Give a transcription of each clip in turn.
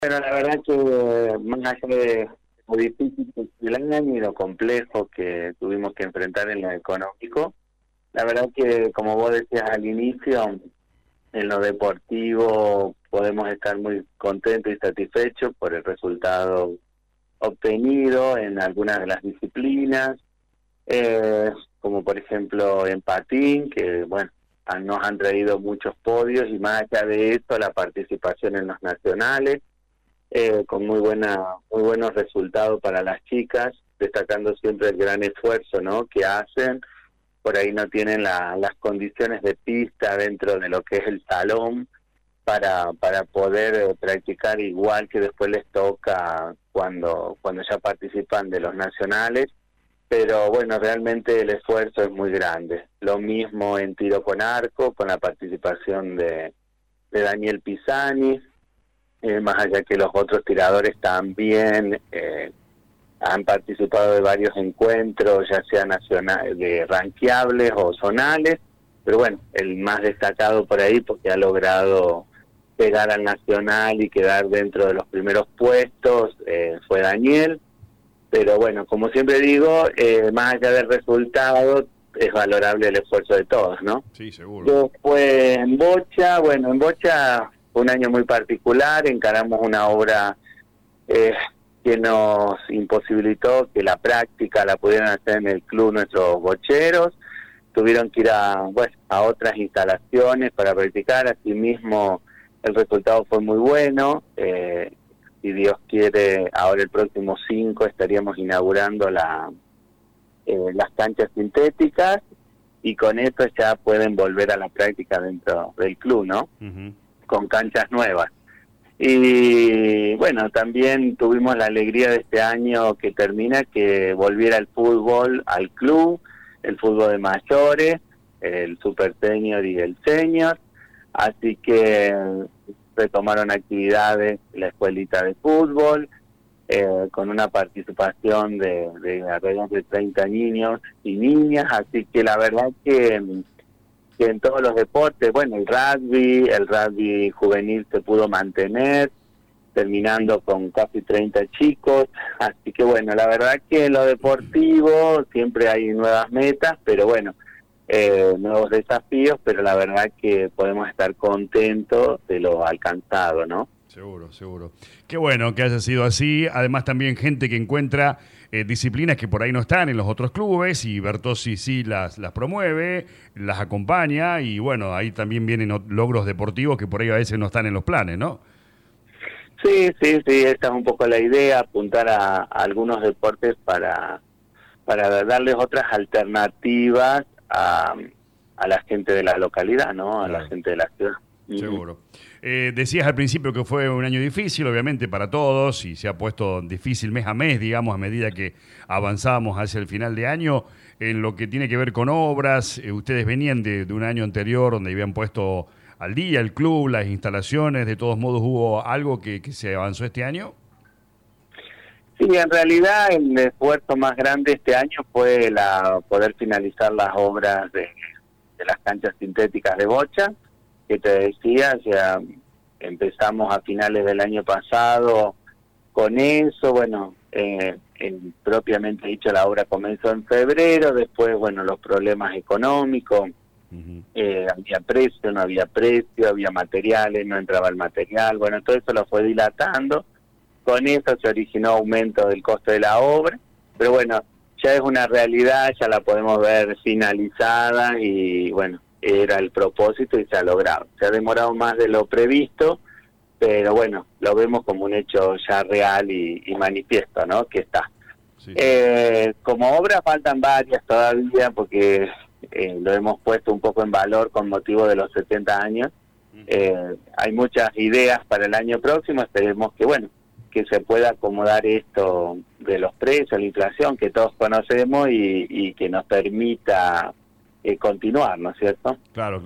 Bueno, la verdad que más allá de lo difícil que fue el año y lo complejo que tuvimos que enfrentar en lo económico, la verdad que, como vos decías al inicio, en lo deportivo podemos estar muy contentos y satisfechos por el resultado obtenido en algunas de las disciplinas, como por ejemplo en patín, que bueno, nos han traído muchos podios y más allá de eso la participación en los nacionales, con muy buenos resultados para las chicas, destacando siempre el gran esfuerzo, ¿no?, que hacen. Por ahí no tienen las condiciones de pista dentro de lo que es el salón para poder practicar igual que después les toca cuando ya participan de los nacionales, pero bueno, realmente el esfuerzo es muy grande. Lo mismo en tiro con arco, con la participación de Daniel Pisani, más allá que los otros tiradores también han participado de varios encuentros, ya sea nacionales, de ranqueables o zonales, pero bueno, el más destacado por ahí porque ha logrado pegar al nacional y quedar dentro de los primeros puestos fue Daniel. Pero bueno, como siempre digo, más allá del resultado, es valorable el esfuerzo de todos, ¿no? Sí, seguro. Después en bocha, bueno, en bocha fue un año muy particular, encaramos una obra que nos imposibilitó que la práctica la pudieran hacer en el club nuestros bocheros, tuvieron que ir a otras instalaciones para practicar, asimismo el resultado fue muy bueno, si Dios quiere, ahora el próximo 5 estaríamos inaugurando las canchas sintéticas y con eso ya pueden volver a la práctica dentro del club, ¿no? Uh-huh. Con canchas nuevas. Y bueno, también tuvimos la alegría de este año que termina, que volviera el fútbol al club, el fútbol de mayores, el super senior y el senior, así que retomaron actividades la escuelita de fútbol, con una participación de alrededor de 30 niños y niñas, así que la verdad que en todos los deportes, bueno, el rugby juvenil se pudo mantener, terminando con casi 30 chicos, así que bueno, la verdad que en lo deportivo siempre hay nuevas metas, pero bueno, nuevos desafíos, pero la verdad que podemos estar contentos de lo alcanzado, ¿no? Seguro, seguro. Qué bueno que haya sido así. Además también gente que encuentra disciplinas que por ahí no están en los otros clubes y Bertozzi sí las promueve, las acompaña y bueno, ahí también vienen logros deportivos que por ahí a veces no están en los planes, ¿no? Sí, esta es un poco la idea, apuntar a algunos deportes para darles otras alternativas a la gente de la localidad, ¿no? A Claro. la gente de la ciudad. Seguro. Decías al principio que fue un año difícil, obviamente para todos, y se ha puesto difícil mes a mes, digamos, a medida que avanzábamos hacia el final de año. En lo que tiene que ver con obras, ustedes venían de un año anterior donde habían puesto al día el club, las instalaciones, de todos modos, ¿hubo algo que se avanzó este año? Sí, en realidad el esfuerzo más grande este año fue poder finalizar las obras de las canchas sintéticas de bocha, que te decía, ya empezamos a finales del año pasado con eso, bueno, propiamente dicho la obra comenzó en febrero, después, bueno, los problemas económicos, Uh-huh. había precio, no había precio, había materiales, no entraba el material, bueno, todo eso lo fue dilatando, con eso se originó aumento del costo de la obra, pero bueno, ya es una realidad, ya la podemos ver finalizada y bueno, era el propósito y se ha logrado. Se ha demorado más de lo previsto, pero bueno, lo vemos como un hecho ya real y manifiesto, ¿no?, que está. Sí. Como obra faltan varias todavía porque lo hemos puesto un poco en valor con motivo de los 70 años. Hay muchas ideas para el año próximo, esperemos que bueno, que se pueda acomodar esto de los precios, la inflación que todos conocemos y que nos permita continuar, ¿no es cierto? Claro.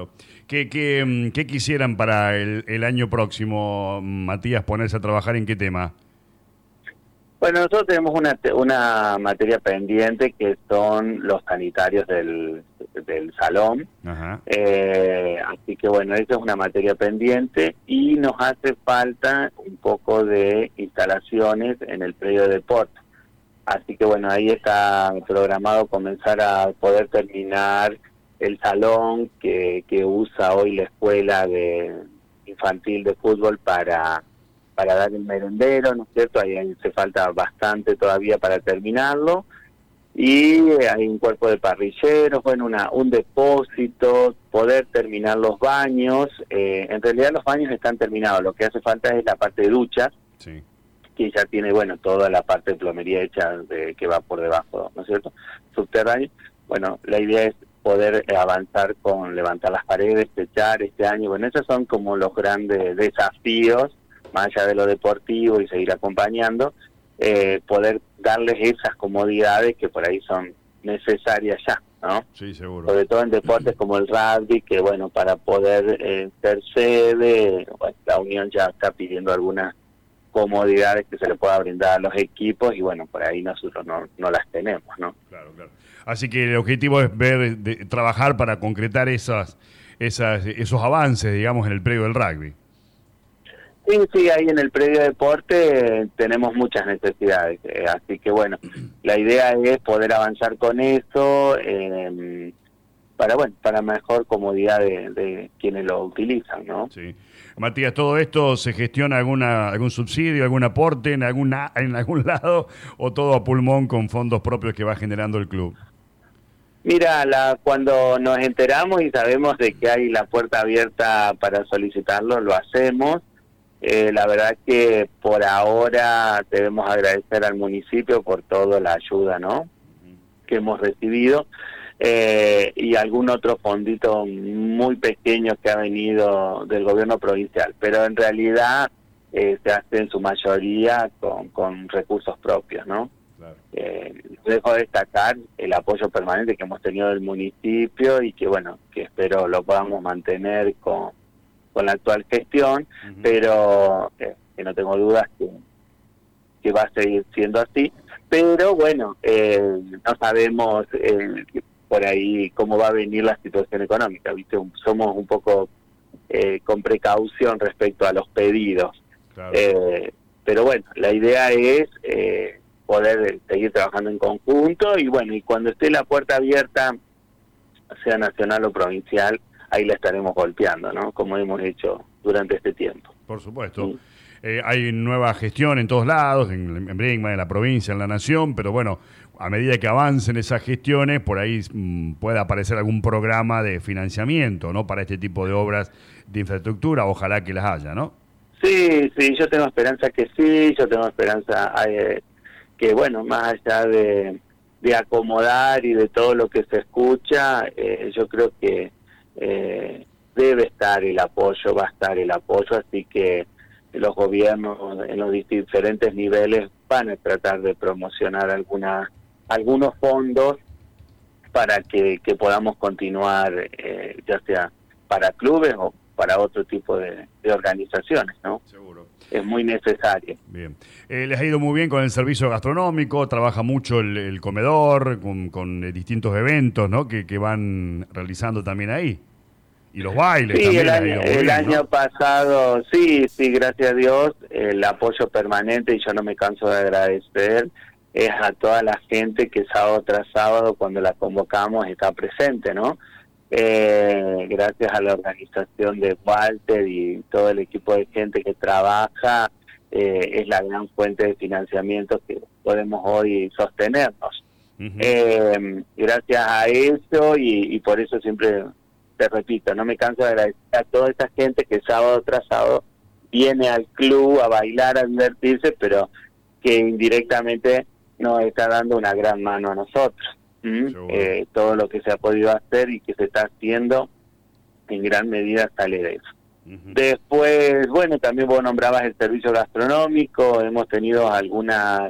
¿Qué quisieran para el año próximo, Matías, ponerse a trabajar en qué tema? Bueno, nosotros tenemos una materia pendiente que son los sanitarios del del salón. Ajá. Así que bueno, esa es una materia pendiente y nos hace falta un poco de instalaciones en el predio de deporte. Así que bueno, ahí está programado comenzar a poder terminar el salón que usa hoy la escuela de infantil de fútbol para dar el merendero, ¿no es cierto? Ahí hace falta bastante todavía para terminarlo. Y hay un cuerpo de parrilleros, bueno, un depósito, poder terminar los baños. En realidad los baños están terminados, lo que hace falta es la parte de duchas, Sí. que ya tiene, bueno, toda la parte de plomería hecha que va por debajo, ¿no es cierto? Subterráneo. Bueno, la idea es poder avanzar con levantar las paredes, techar este año. Bueno, esos son como los grandes desafíos, más allá de lo deportivo y seguir acompañando, poder darles esas comodidades que por ahí son necesarias ya, ¿no? Sí, seguro. Sobre todo en deportes como el rugby, que bueno, para poder ser sede, bueno, la Unión ya está pidiendo algunas comodidades que se le pueda brindar a los equipos y bueno, por ahí nosotros no las tenemos, ¿no? Claro, claro. Así que el objetivo es trabajar para concretar esos avances, digamos, en el predio del rugby. Sí, ahí en el predio de deporte tenemos muchas necesidades, así que bueno, la idea es poder avanzar con eso para mejor comodidad de quienes lo utilizan, ¿no? Sí. Matías, ¿todo esto se gestiona algún subsidio, algún aporte en algún lado o todo a pulmón con fondos propios que va generando el club? Mira, cuando nos enteramos y sabemos de que hay la puerta abierta para solicitarlo, lo hacemos. La verdad que por ahora debemos agradecer al municipio por toda la ayuda, ¿no? Que hemos recibido y algún otro fondito muy pequeño que ha venido del gobierno provincial, pero en realidad se hace en su mayoría con recursos propios, ¿no? Claro. Dejo destacar el apoyo permanente que hemos tenido del municipio y que bueno, que espero lo podamos mantener con la actual gestión, pero que no tengo dudas que va a seguir siendo así, pero bueno, no sabemos por ahí cómo va a venir la situación económica, ¿viste? Somos un poco con precaución respecto a los pedidos, Claro. pero bueno, la idea es poder seguir trabajando en conjunto y bueno, y cuando esté la puerta abierta, sea nacional o provincial, ahí la estaremos golpeando, ¿no? Como hemos hecho durante este tiempo. Por supuesto. Hay nueva gestión en todos lados, en Brinkmann, en la provincia, en la nación, pero bueno, a medida que avancen esas gestiones, por ahí puede aparecer algún programa de financiamiento, ¿no? Para este tipo de obras de infraestructura, ojalá que las haya, ¿no? Sí, yo tengo esperanza que sí, yo tengo esperanza que, bueno, más allá de acomodar y de todo lo que se escucha, yo creo que debe estar el apoyo, va a estar el apoyo, así que los gobiernos en los diferentes niveles van a tratar de promocionar algunos fondos para que podamos continuar, ya sea para clubes o para otro tipo de organizaciones, ¿no? Seguro. Es muy necesario. Bien. Les ha ido muy bien con el servicio gastronómico, trabaja mucho el comedor, con distintos eventos, ¿no? Que van realizando también ahí. Y los bailes sí, también. El año pasado, sí, gracias a Dios, el apoyo permanente, y yo no me canso de agradecer, es a toda la gente que sábado tras sábado, cuando la convocamos, está presente, ¿no? Gracias a la organización de Walter y todo el equipo de gente que trabaja, es la gran fuente de financiamiento que podemos hoy sostenernos. Gracias a eso y por eso siempre te repito, no me canso de agradecer a toda esa gente que sábado tras sábado viene al club a bailar, a divertirse, pero que indirectamente nos está dando una gran mano a nosotros. Todo lo que se ha podido hacer y que se está haciendo en gran medida sale de eso. Después, bueno, también vos nombrabas el servicio gastronómico, hemos tenido unos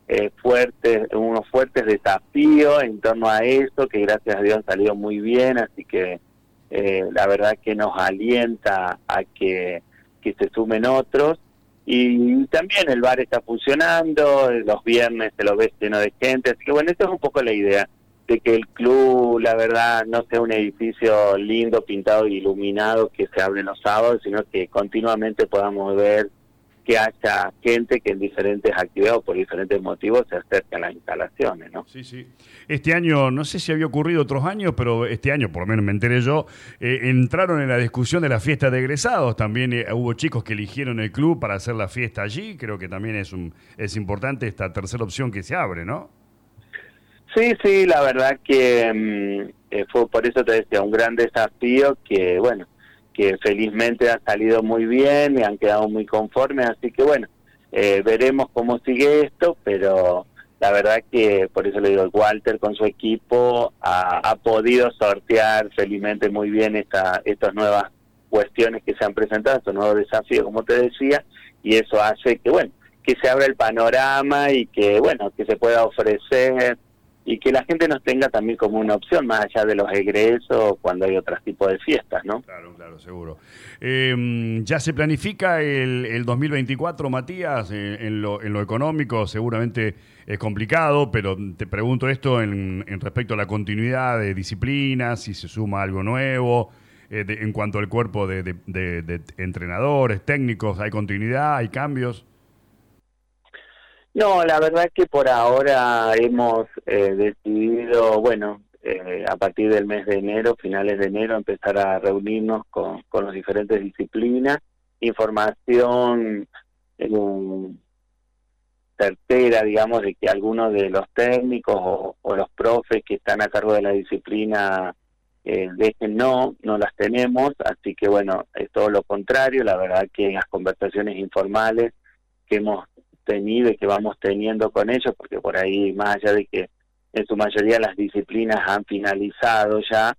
fuertes desafíos en torno a eso, que gracias a Dios han salido muy bien, así que la verdad que nos alienta a que se sumen otros. Y también el bar está funcionando, los viernes se lo ves lleno de gente, así que bueno, esa es un poco la idea, de que el club, la verdad, no sea un edificio lindo, pintado e iluminado que se abre los sábados, sino que continuamente podamos ver que haya gente que en diferentes actividades o por diferentes motivos se acerque a las instalaciones, ¿no? Sí, sí. Este año, no sé si había ocurrido otros años, pero este año, por lo menos me enteré yo, entraron en la discusión de la fiesta de egresados. También hubo chicos que eligieron el club para hacer la fiesta allí. Creo que también es importante esta tercera opción que se abre, ¿no? Sí, sí, la verdad que fue, por eso te decía, un gran desafío que, bueno, que felizmente ha salido muy bien y han quedado muy conformes, así que bueno, veremos cómo sigue esto, pero la verdad que, por eso le digo, Walter con su equipo ha podido sortear felizmente muy bien estas nuevas cuestiones que se han presentado, estos nuevos desafíos, como te decía, y eso hace que, bueno, que se abra el panorama y que, bueno, que se pueda ofrecer y que la gente nos tenga también como una opción, más allá de los egresos, cuando hay otros tipos de fiestas, ¿no? Claro, claro, seguro. ¿Ya se planifica el 2024, Matías? En lo económico seguramente es complicado, pero te pregunto esto en respecto a la continuidad de disciplinas, si se suma algo nuevo, en cuanto al cuerpo de entrenadores, técnicos, ¿hay continuidad, hay cambios? No, la verdad es que por ahora hemos decidido, bueno, a partir del mes de enero, finales de enero, empezar a reunirnos con las diferentes disciplinas, información certera, digamos, de que algunos de los técnicos o los profes que están a cargo de la disciplina dejen no las tenemos, así que bueno, es todo lo contrario, la verdad que en las conversaciones informales que hemos tenido y que vamos teniendo con ellos, porque por ahí, más allá de que en su mayoría las disciplinas han finalizado ya,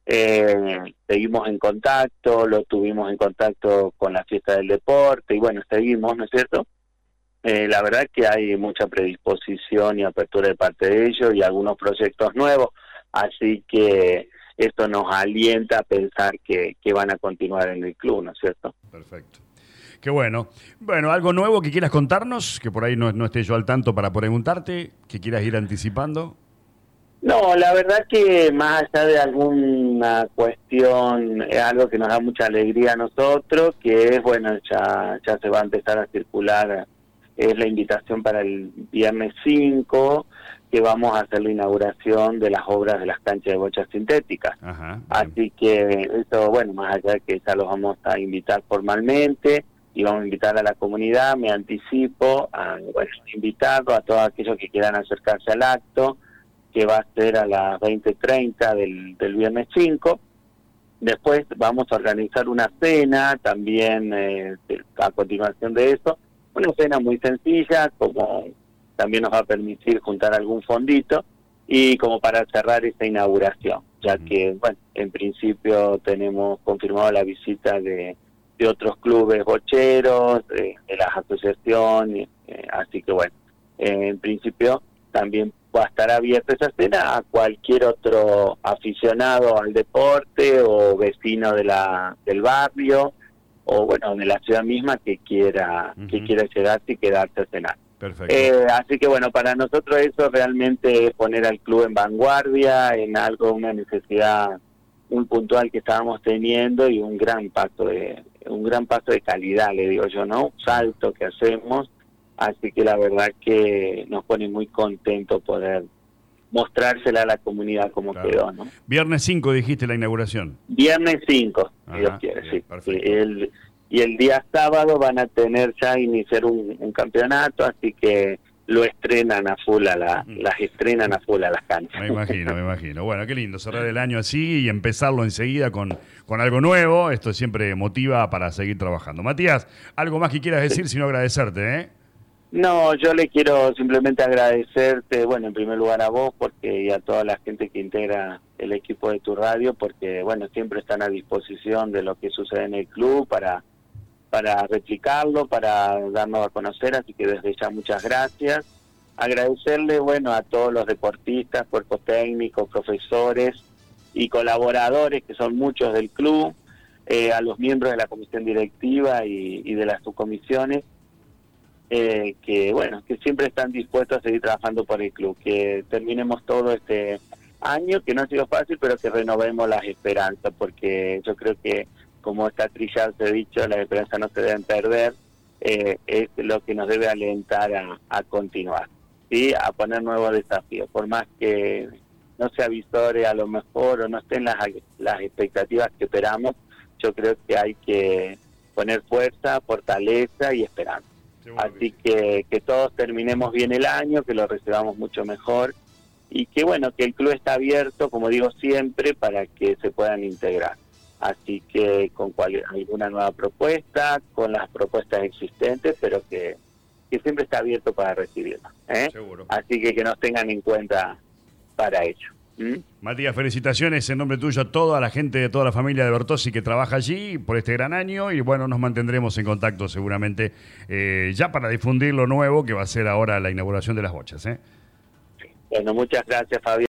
seguimos en contacto, lo tuvimos en contacto con la fiesta del deporte, y bueno, seguimos, ¿no es cierto? La verdad que hay mucha predisposición y apertura de parte de ellos y algunos proyectos nuevos, así que esto nos alienta a pensar que van a continuar en el club, ¿no es cierto? Perfecto. Qué bueno. Bueno, algo nuevo que quieras contarnos, que por ahí no esté yo al tanto para preguntarte, que quieras ir anticipando. No, la verdad que más allá de alguna cuestión, es algo que nos da mucha alegría a nosotros, que es, bueno, ya se va a empezar a circular, es la invitación para el viernes 5, que vamos a hacer la inauguración de las obras de las canchas de bochas sintéticas. Ajá, así que eso, bueno, más allá de que ya los vamos a invitar formalmente, y vamos a invitar a la comunidad, me anticipo a, bueno, invitarlo a todos aquellos que quieran acercarse al acto, que va a ser a las 20:30 del viernes 5. Después vamos a organizar una cena, también a continuación de eso, una cena muy sencilla, como también nos va a permitir juntar algún fondito, y como para cerrar esta inauguración, ya que, bueno, en principio tenemos confirmado la visita de otros clubes bocheros, de las asociaciones, así que bueno, en principio también va a estar abierta esa cena a cualquier otro aficionado al deporte o vecino del barrio o bueno, de la ciudad misma que quiera llegarse y quedarse a cenar. Perfecto. Así que bueno, para nosotros eso realmente es poner al club en vanguardia, en algo, una necesidad muy puntual que estábamos teniendo y un gran paso de calidad, le digo yo, ¿no? Un salto que hacemos, así que la verdad que nos pone muy contento poder mostrársela a la comunidad como quedó, ¿no? Viernes 5 dijiste la inauguración. Viernes 5, si Dios quiere, sí. Y el día sábado van a tener ya iniciar un campeonato, así que lo estrenan a full las estrenan a full a las canchas. Me imagino. Bueno, qué lindo cerrar el año así y empezarlo enseguida con algo nuevo. Esto siempre motiva para seguir trabajando. Matías, ¿algo más que quieras decir, sino agradecerte, eh? No, yo le quiero simplemente agradecerte, bueno, en primer lugar a vos y a toda la gente que integra el equipo de tu radio, porque, bueno, siempre están a disposición de lo que sucede en el club para replicarlo, para darnos a conocer, así que desde ya muchas gracias. Agradecerle, bueno, a todos los deportistas, cuerpos técnicos, profesores y colaboradores, que son muchos del club, a los miembros de la comisión directiva y de las subcomisiones, que bueno, que siempre están dispuestos a seguir trabajando por el club, que terminemos todo este año, que no ha sido fácil, pero que renovemos las esperanzas, porque yo creo que, como está trillado se ha dicho, las esperanzas no se deben perder, es lo que nos debe alentar a continuar, ¿sí? A poner nuevos desafíos, por más que no se avisore a lo mejor o no estén las expectativas que esperamos, yo creo que hay que poner fuerza, fortaleza y esperanza. Así que todos terminemos bien el año, que lo recibamos mucho mejor y que bueno, que el club está abierto, como digo siempre, para que se puedan integrar. Así que con alguna nueva propuesta, con las propuestas existentes, pero que siempre está abierto para recibirlas. Seguro. Así que nos tengan en cuenta para ello. Matías, felicitaciones en nombre tuyo a toda la gente de toda la familia de Bertozzi que trabaja allí por este gran año y bueno, nos mantendremos en contacto seguramente ya para difundir lo nuevo que va a ser ahora la inauguración de las bochas. Bueno, muchas gracias, Fabián.